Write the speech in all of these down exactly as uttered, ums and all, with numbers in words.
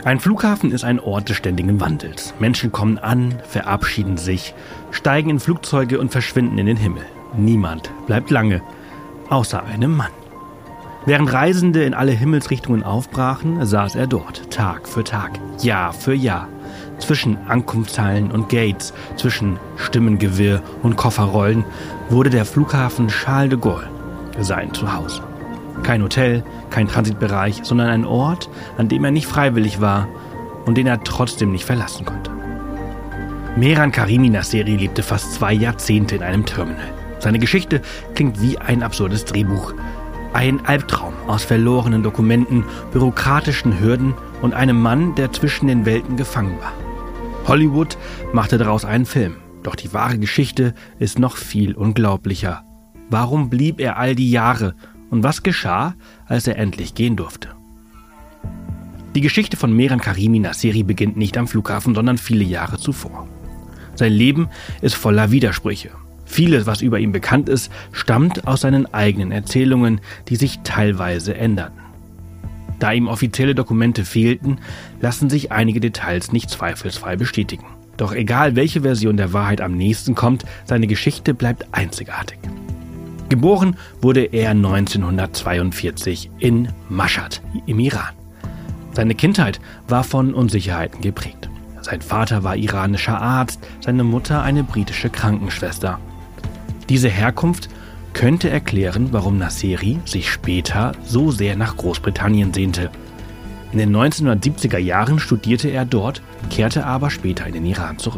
Ein Flughafen ist ein Ort des ständigen Wandels. Menschen kommen an, verabschieden sich, steigen in Flugzeuge und verschwinden in den Himmel. Niemand bleibt lange, außer einem Mann. Während Reisende in alle Himmelsrichtungen aufbrachen, saß er dort, Tag für Tag, Jahr für Jahr. Zwischen Ankunftshallen und Gates, zwischen Stimmengewirr und Kofferrollen, wurde der Flughafen Charles de Gaulle sein Zuhause. Kein Hotel, kein Transitbereich, sondern ein Ort, an dem er nicht freiwillig war und den er trotzdem nicht verlassen konnte. Mehran Karimi Nasseri lebte fast zwei Jahrzehnte in einem Terminal. Seine Geschichte klingt wie ein absurdes Drehbuch. Ein Albtraum aus verlorenen Dokumenten, bürokratischen Hürden und einem Mann, der zwischen den Welten gefangen war. Hollywood machte daraus einen Film, doch die wahre Geschichte ist noch viel unglaublicher. Warum blieb er all die Jahre und was geschah, als er endlich gehen durfte? Die Geschichte von Mehran Karimi Nasseri beginnt nicht am Flughafen, sondern viele Jahre zuvor. Sein Leben ist voller Widersprüche. Vieles, was über ihn bekannt ist, stammt aus seinen eigenen Erzählungen, die sich teilweise änderten. Da ihm offizielle Dokumente fehlten, lassen sich einige Details nicht zweifelsfrei bestätigen. Doch egal, welche Version der Wahrheit am nächsten kommt, seine Geschichte bleibt einzigartig. Geboren wurde er neunzehnhundertzweiundvierzig in Mashhad im Iran. Seine Kindheit war von Unsicherheiten geprägt. Sein Vater war iranischer Arzt, seine Mutter eine britische Krankenschwester. Diese Herkunft könnte erklären, warum Nasseri sich später so sehr nach Großbritannien sehnte. In den neunzehnhundertsiebziger Jahren studierte er dort, kehrte aber später in den Iran zurück.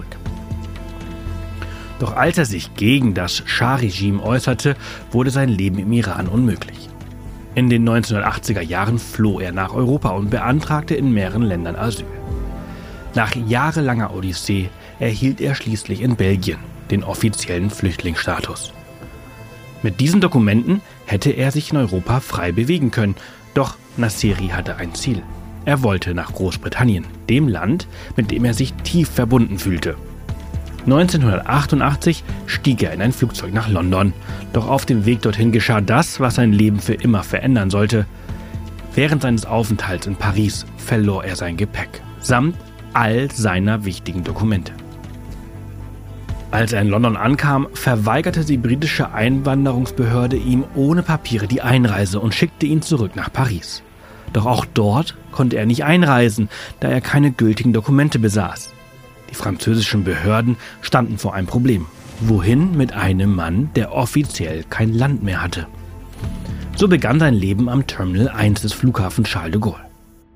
Doch als er sich gegen das Schah-Regime äußerte, wurde sein Leben im Iran unmöglich. In den neunzehnhundertachtziger Jahren floh er nach Europa und beantragte in mehreren Ländern Asyl. Nach jahrelanger Odyssee erhielt er schließlich in Belgien den offiziellen Flüchtlingsstatus. Mit diesen Dokumenten hätte er sich in Europa frei bewegen können, doch Nasseri hatte ein Ziel. Er wollte nach Großbritannien, dem Land, mit dem er sich tief verbunden fühlte. neunzehnhundertachtundachtzig stieg er in ein Flugzeug nach London, doch auf dem Weg dorthin geschah das, was sein Leben für immer verändern sollte. Während seines Aufenthalts in Paris verlor er sein Gepäck, samt all seiner wichtigen Dokumente. Als er in London ankam, verweigerte die britische Einwanderungsbehörde ihm ohne Papiere die Einreise und schickte ihn zurück nach Paris. Doch auch dort konnte er nicht einreisen, da er keine gültigen Dokumente besaß. Die französischen Behörden standen vor einem Problem. Wohin mit einem Mann, der offiziell kein Land mehr hatte? So begann sein Leben am Terminal eins des Flughafens Charles de Gaulle.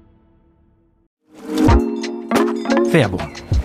Werbung.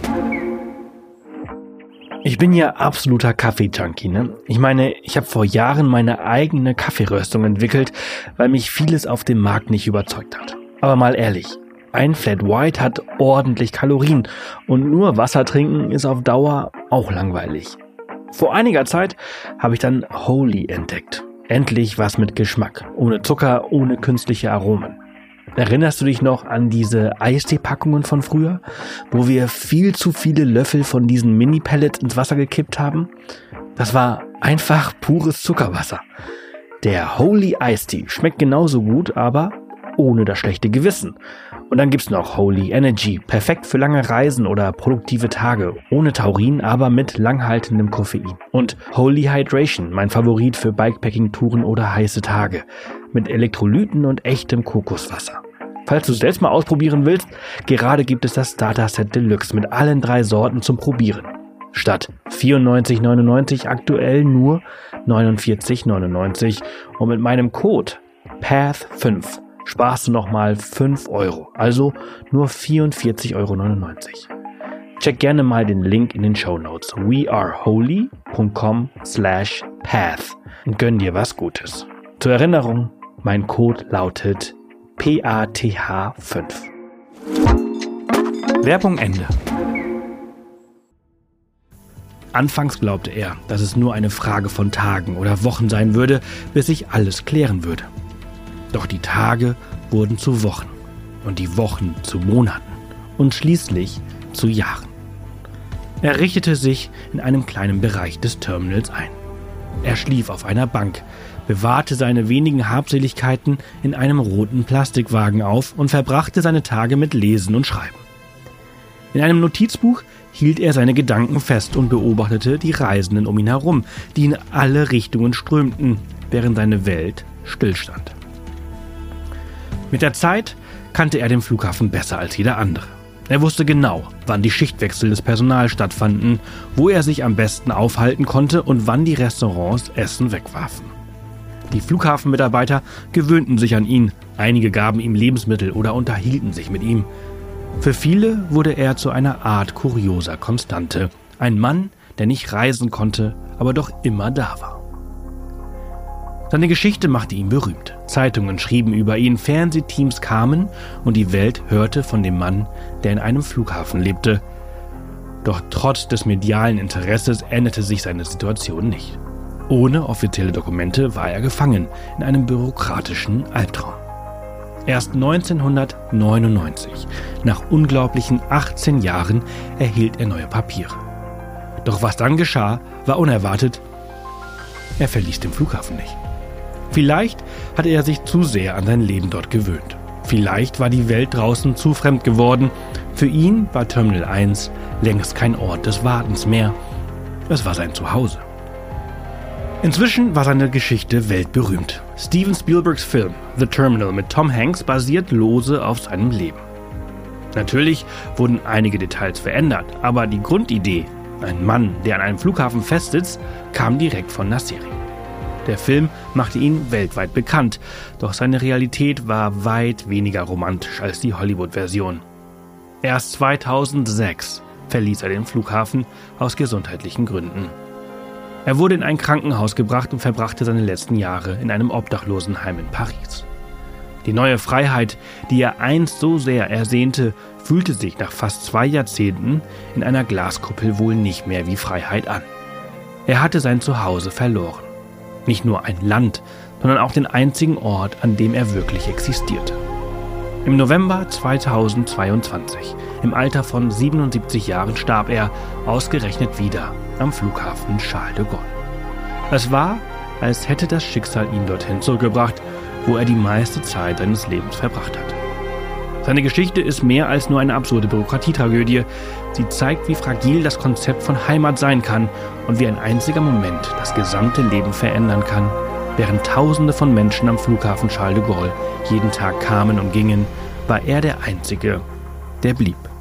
Ich bin ja absoluter Kaffee-Junkie, ne? Ich meine, ich habe vor Jahren meine eigene Kaffeeröstung entwickelt, weil mich vieles auf dem Markt nicht überzeugt hat. Aber mal ehrlich, ein Flat White hat ordentlich Kalorien und nur Wasser trinken ist auf Dauer auch langweilig. Vor einiger Zeit habe ich dann Wholly entdeckt. Endlich was mit Geschmack, ohne Zucker, ohne künstliche Aromen. Erinnerst du dich noch an diese Eistee-Packungen von früher, wo wir viel zu viele Löffel von diesen Mini-Pellets ins Wasser gekippt haben? Das war einfach pures Zuckerwasser. Der Wholly Eistee schmeckt genauso gut, aber ohne das schlechte Gewissen. Und dann gibt's noch Wholly Energy, perfekt für lange Reisen oder produktive Tage, ohne Taurin, aber mit langhaltendem Koffein. Und Wholly Hydration, mein Favorit für Bikepacking-Touren oder heiße Tage, mit Elektrolyten und echtem Kokoswasser. Falls du es selbst mal ausprobieren willst, gerade gibt es das Starter Set Deluxe mit allen drei Sorten zum Probieren. Statt vierundneunzig neunundneunzig aktuell nur neunundvierzig neunundneunzig und mit meinem Code P A T H fünf sparst du nochmal fünf Euro, also nur vierundvierzig neunundneunzig Euro. Check gerne mal den Link in den Shownotes wearewholly punkt com slash path und gönn dir was Gutes. Zur Erinnerung, mein Code lautet P A T H fünf. Werbung Ende. Anfangs glaubte er, dass es nur eine Frage von Tagen oder Wochen sein würde, bis sich alles klären würde. Doch die Tage wurden zu Wochen und die Wochen zu Monaten und schließlich zu Jahren. Er richtete sich in einem kleinen Bereich des Terminals ein. Er schlief auf einer Bank, bewahrte seine wenigen Habseligkeiten in einem roten Plastikwagen auf und verbrachte seine Tage mit Lesen und Schreiben. In einem Notizbuch hielt er seine Gedanken fest und beobachtete die Reisenden um ihn herum, die in alle Richtungen strömten, während seine Welt stillstand. Mit der Zeit kannte er den Flughafen besser als jeder andere. Er wusste genau, wann die Schichtwechsel des Personals stattfanden, wo er sich am besten aufhalten konnte und wann die Restaurants Essen wegwarfen. Die Flughafenmitarbeiter gewöhnten sich an ihn, einige gaben ihm Lebensmittel oder unterhielten sich mit ihm. Für viele wurde er zu einer Art kurioser Konstante, ein Mann, der nicht reisen konnte, aber doch immer da war. Seine Geschichte machte ihn berühmt. Zeitungen schrieben über ihn, Fernsehteams kamen und die Welt hörte von dem Mann, der in einem Flughafen lebte. Doch trotz des medialen Interesses änderte sich seine Situation nicht. Ohne offizielle Dokumente war er gefangen in einem bürokratischen Albtraum. Erst neunzehnhundertneunundneunzig, nach unglaublichen achtzehn Jahren, erhielt er neue Papiere. Doch was dann geschah, war unerwartet. Er verließ den Flughafen nicht. Vielleicht hatte er sich zu sehr an sein Leben dort gewöhnt. Vielleicht war die Welt draußen zu fremd geworden. Für ihn war Terminal eins längst kein Ort des Wartens mehr. Es war sein Zuhause. Inzwischen war seine Geschichte weltberühmt. Steven Spielbergs Film The Terminal mit Tom Hanks basiert lose auf seinem Leben. Natürlich wurden einige Details verändert, aber die Grundidee, ein Mann, der an einem Flughafen festsitzt, kam direkt von der Serie. Der Film machte ihn weltweit bekannt, doch seine Realität war weit weniger romantisch als die Hollywood-Version. Erst zweitausendsechs verließ er den Flughafen aus gesundheitlichen Gründen. Er wurde in ein Krankenhaus gebracht und verbrachte seine letzten Jahre in einem Obdachlosenheim in Paris. Die neue Freiheit, die er einst so sehr ersehnte, fühlte sich nach fast zwei Jahrzehnten in einer Glaskuppel wohl nicht mehr wie Freiheit an. Er hatte sein Zuhause verloren. Nicht nur ein Land, sondern auch den einzigen Ort, an dem er wirklich existierte. Im November zweitausendzweiundzwanzig, im Alter von siebenundsiebzig Jahren, starb er ausgerechnet wieder am Flughafen Charles de Gaulle. Es war, als hätte das Schicksal ihn dorthin zurückgebracht, wo er die meiste Zeit seines Lebens verbracht hat. Seine Geschichte ist mehr als nur eine absurde Bürokratietragödie. Sie zeigt, wie fragil das Konzept von Heimat sein kann und wie ein einziger Moment das gesamte Leben verändern kann. Während Tausende von Menschen am Flughafen Charles de Gaulle jeden Tag kamen und gingen, war er der Einzige, der blieb.